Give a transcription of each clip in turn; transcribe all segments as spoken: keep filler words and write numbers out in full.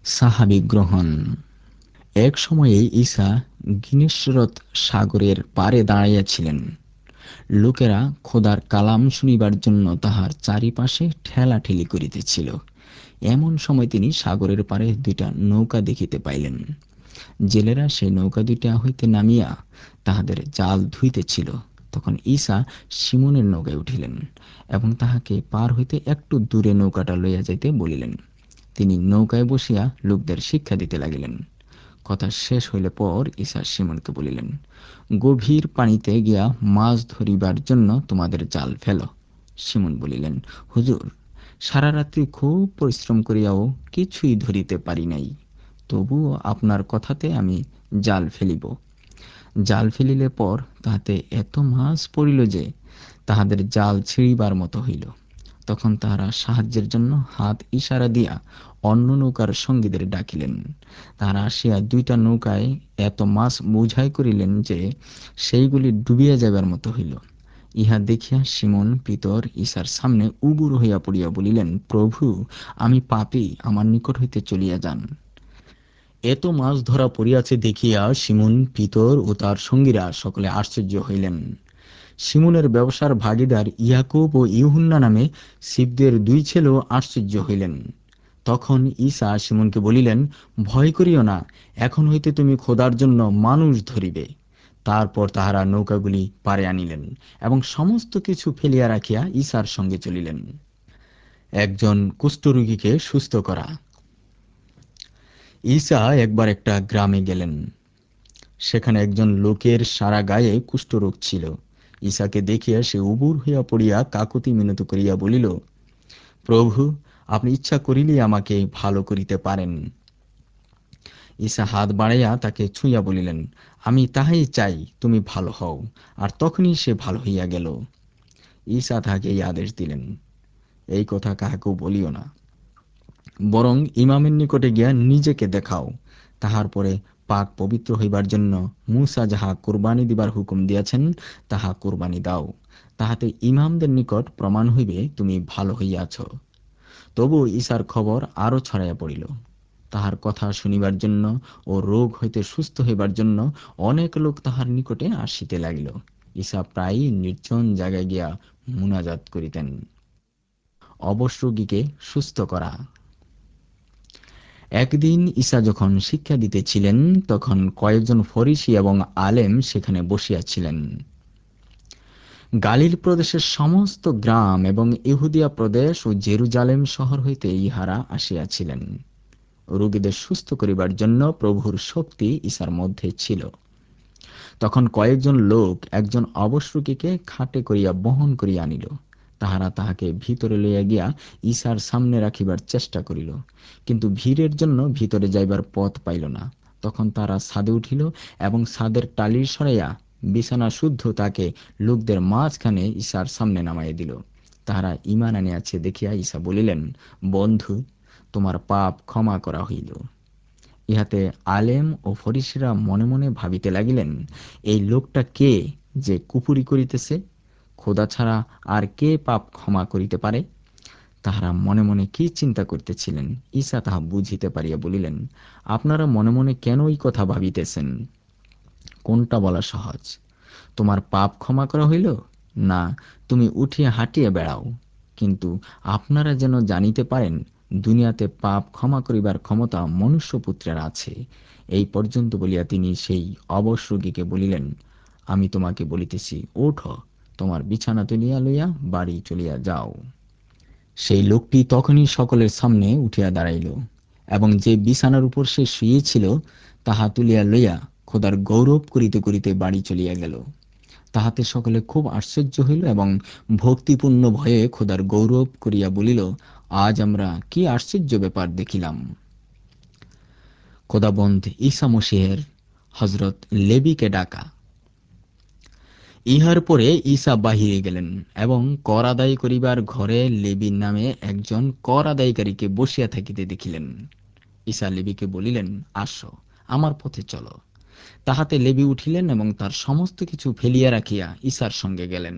সাহাবী গ্রহণ। এক সময়ে ঈসা গিনেসরত সাগরের পাড়ে দাঁড়াইয়াছিলেন। লোকেরা খোদার কালাম শুনিবার জন্য তাহার চারিপাশে ঠেলাঠেলি করিতেছিল। এমন সময় তিনি সাগরের পাড়ে দুইটা নৌকা দেখিতে পাইলেন। জেলেরা সেই নৌকা দুইটা হইতে নামিয়া তাহাদের জাল ধুইতেছিল। তখন ঈসা সিমোনের নৌকায় উঠিলেন এবং তাহাকে পার হইতে একটু দূরে নৌকাটা লইয়া যাইতে বলিলেন। তিনি নৌকায় বসিয়া লোকদের শিক্ষা দিতে লাগিলেন। কথা শেষ হইলে পর ঈসা সিমোনকে বলিলেন, গভীর পানিতে গিয়া মাছ ধরিবার জন্য তোমাদের জাল ফেলো। সিমোন বলিলেন, হুজুর, সারা রাত্রি খুব পরিশ্রম করিয়াও কিছুই ধরিতে পারি নাই, তবুও আপনার কথাতে আমি জাল ফেলিব। জাল ফেলিলে পর তাহাতে এত মাছ পড়িল যে তাহাদের জাল ছিঁড়িবার মতো হইল। তখন তাহারা সাহায্যের জন্য হাত ইশারা দিয়া অন্য নৌকার সঙ্গীদের ডাকিলেন। তাহারা আসিয়া দুইটা নৌকায় এত মাছ বোঝাই করিলেন যে সেইগুলি ডুবিয়া যাইবার মতো হইল। ইহা দেখিয়া সিমোন পিতর ঈশার সামনে উবুর হইয়া পড়িয়া বলিলেন, প্রভু, আমি পাপী, আমার নিকট হইতে চলিয়া যান। এত মাছ ধরা পড়িয়াছে দেখিয়া সিমোন পিতর ও তার সঙ্গীরা সকলে আশ্চর্য হইলেন। সিমোনের ব্যবসার ভাগীদার ইয়াকুব ও ইউহান্না নামে শিবদের দুই ছেলেও আশ্চর্য হইলেন। তখন ঈসা সিমোনকে বলিলেন, ভয় করিও না, এখন হইতে তুমি খোদার জন্য মানুষ ধরিবে। তারপর তাহারা নৌকাগুলি পারে আনিলেন এবং সমস্ত কিছু ফেলিয়া রাখিয়া ঈসার সঙ্গে চলিলেন। একজন কুষ্ঠরোগীকে সুস্থ করা। ঈসা একবার একটা গ্রামে গেলেন। সেখানে একজন লোকের সারা গায়ে কুষ্ঠরোগ ছিল। ঈসাকে দেখিয়া সে উবুর হইয়া পড়িয়া কাকুতি মিনতি করিয়া বলিল, প্রভু, আপনি ইচ্ছা করিলে আমাকে ভালো করিতে পারেন। ঈসা হাত বাড়াইয়া তাকে ছুঁইয়া বলিলেন, আমি তাহাই চাই, তুমি ভালো হও। আর তখনই সে ভালো হইয়া গেল। ঈসা তাহাকে এই আদেশ দিলেন, এই কথা কাহাকেও বলিও না, বরং ইমামের নিকটে গিয়া নিজেকে দেখাও। তাহার পরে পাক পবিত্র হইবার জন্য মূসা যাহা কুরবানি দিবার হুকুম দিয়াছেন তাহা কুরবানি দাও। তাহাতে ইমামদের নিকট প্রমাণ হইবে তুমি ভালো হইয়াছ। তবু ঈসার খবর আরো ছড়াইয়া পড়িল। তাহার কথা শুনিবার জন্য ও রোগ হইতে সুস্থ হইবার জন্য অনেক লোক তাহার নিকটে আসিতে লাগিল। ঈসা প্রায়ই নির্জন জায়গায় গিয়া মুনাজাত করিতেন। অবশ রোগীকে সুস্থ করা। একদিন ঈসা যখন শিক্ষা দিতেছিলেন, তখন কয়েকজন ফরিসি এবং আলেম সেখানে বসিয়াছিলেন। গালিল প্রদেশের সমস্ত গ্রাম এবং ইহুদিয়া প্রদেশ ও জেরুজালেম শহর হইতে ইহারা আসিয়াছিলেন। রোগীদের সুস্থ করিবার জন্য প্রভুর শক্তি ঈসার মধ্যে ছিল। তখন কয়েকজন লোক একজন অবশ রোগীকে খাটে করিয়া বহন করিয়া আনিল। তাহারা তাহাকে ভিতরে লইয়া গিয়া ঈসার সামনে রাখিবার চেষ্টা করিল, কিন্তু ভিড়ের জন্য ভিতরে যাইবার পথ পাইল না। তখন তারা ছাদে উঠিল এবং ছাদের টালির সরাইয়া বিছানা শুদ্ধ তাকে লোকদের মাঝখানে ঈসার সামনে নামাইয়া দিল। তাহারা ঈমান আনিয়াছে দেখিয়া ঈসা বলিলেন, বন্ধু, তোমার পাপ ক্ষমা করা হইল। ইহাতে আলেম ও ফরিসিরা মনে মনে ভাবিতে লাগিলেন, এই লোকটা কে যে কুপুরি করিতেছে? খোদা ছাড়া আর কে পাপ ক্ষমা করিতে পারে? তাহারা মনে মনে কি চিন্তা করিতেছিলেন ঈসা তাহা বুঝিতে পারিয়া বলিলেন, আপনারা মনে মনে কেন এই কথা ভাবিতেছেন? কোনটা বলা সহজ, তোমার পাপ ক্ষমা করা হইল, না তুমি উঠিয়া হাঁটিয়া বেড়াও? কিন্তু আপনারা যেন জানিতে পারেন, দুনিয়াতে পাপ ক্ষমা করিবার ক্ষমতা মনুষ্যপুত্রের আছে। এই পর্যন্ত বলিয়া তিনি সেই অবশ রোগীকে বলিলেন, আমি তোমাকে বলিতেছি, ওঠ, তোমার বিছানা তুলিয়া লইয়া বাড়ি চলিয়া যাও। সেই লোকটি তখনই সকলের সামনে উঠিয়া দাঁড়াইল এবং যে বিছানার উপর সে শুইয়াছিল তাহা তুলিয়া লইয়া খোদার গৌরব করিতে করিতে বাড়ি চলিয়া গেল। তাহাতে সকলে খুব আশ্চর্য হইল এবং ভক্তিপূর্ণ ভয়ে খোদার গৌরব করিয়া বলিল, আজ আমরা কি আশ্চর্য ব্যাপার দেখিলাম। খোদাবন্ধ ঈসা মসীহের হজরত লেবীকে ডাকা। ইহার পরে ঈসা বাহিরে গেলেন এবং কর আদায় করিবার ঘরে লেবী নামে একজন কর আদায়কারীকে বসিয়া থাকিতে দেখিলেন। ঈসা লেবীকে বলিলেন, আসো, আমার পথে চলো। তাহাতে লেবী উঠিলেন এবং তার সমস্ত কিছু ফেলিয়া রাখিয়া ঈসার সঙ্গে গেলেন।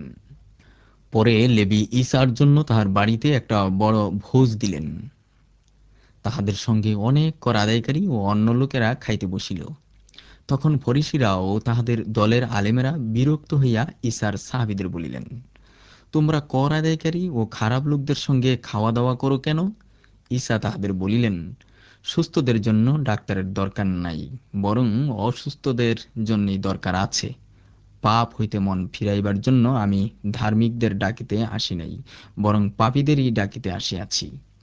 পরে লেবী ঈসার জন্য তাহার বাড়িতে একটা বড় ভোজ দিলেন। তাহাদের সঙ্গে অনেক কর আদায়কারী ও অন্য লোকেরা খাইতে বসিল। তখন ফরিসিরা ও তাহাদের দলের আলেমেরা বিরক্ত হইয়া ঈসার সাহাবীদের বলিলেন, তোমরা কর আদায়কারী ও খারাপ লোকদের সঙ্গে খাওয়া দাওয়া করো কেন? ঈসা তাহাদের বলিলেন, সুস্থদের জন্য ডাক্তারের দরকার নাই, বরং অসুস্থদের জন্যই দরকার আছে। পাপ হইতে মন ফিরাইবার জন্য আমি ধার্মিকদের ডাকিতে আসি নাই, বরং পাপীদেরই ডাকিতে আসিয়াছি।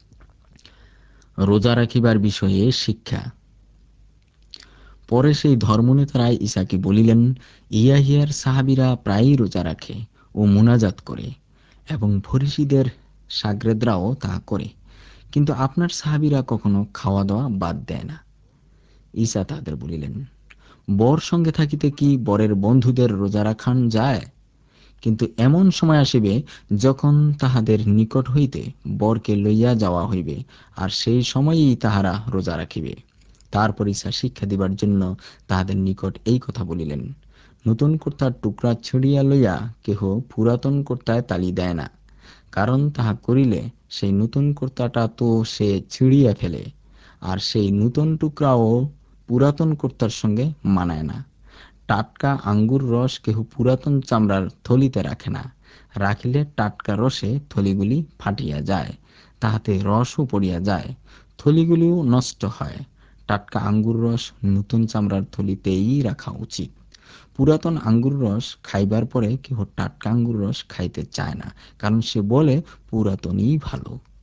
রোজা রাখিবার বিষয়ে শিক্ষা। পরে সেই ধর্মনেতারা ঈসাকে বলিলেন, ইয়াহিয়ার সাহাবীরা প্রায়ই রোজা রাখে ও মুনাজাত করে, এবং ফরিসীদের শাগরেদরাও তাহা করে, কিন্তু আপনার সাহাবীরা কখনো খাওয়া দাওয়া বাদ দেয় না। ঈসা তাহাদের বলিলেন, বর সঙ্গে থাকিতে কি বরের বন্ধুদের রোজা রাখান যায়? কিন্তু এমন সময় আসিবে, যখন তাহাদের নিকট হইতে বরকে লইয়া যাওয়া হইবে, আর সেই সময়েই তাহারা রোজা রাখিবে। তারপর ঈসা শিক্ষা দিবার জন্য তাহাদের নিকট এই কথা বলিলেন, নতুন কর্তার টুকরা ছিঁড়িয়া লইয়া কেহ পুরাতন কর্তায় তালি দেয় না, কারণ তাহা করিলে সেই নতুন কর্তাটা তো সে ছিঁড়িয়া ফেলে, আর সেই নূতন টুকরাও পুরাতন কর্তার সঙ্গে মানায় না। টাটকা আঙ্গুর রস কেহ পুরাতন চামড়ার থলিতে রাখে না, রাখিলে টাটকা রসে থলিগুলি ফাটিয়া যায়, তাহাতে রসও পড়িয়া যায়, থলিগুলিও নষ্ট হয়। টাটকা আঙ্গুর রস নূতন চামড়ার থলিতেই রাখা উচিত। পুরাতন আঙ্গুর রস খাইবার পরে কেহ টাটকা আঙ্গুর রস খাইতে চায় না, কারণ সে বলে পুরাতনই ভালো।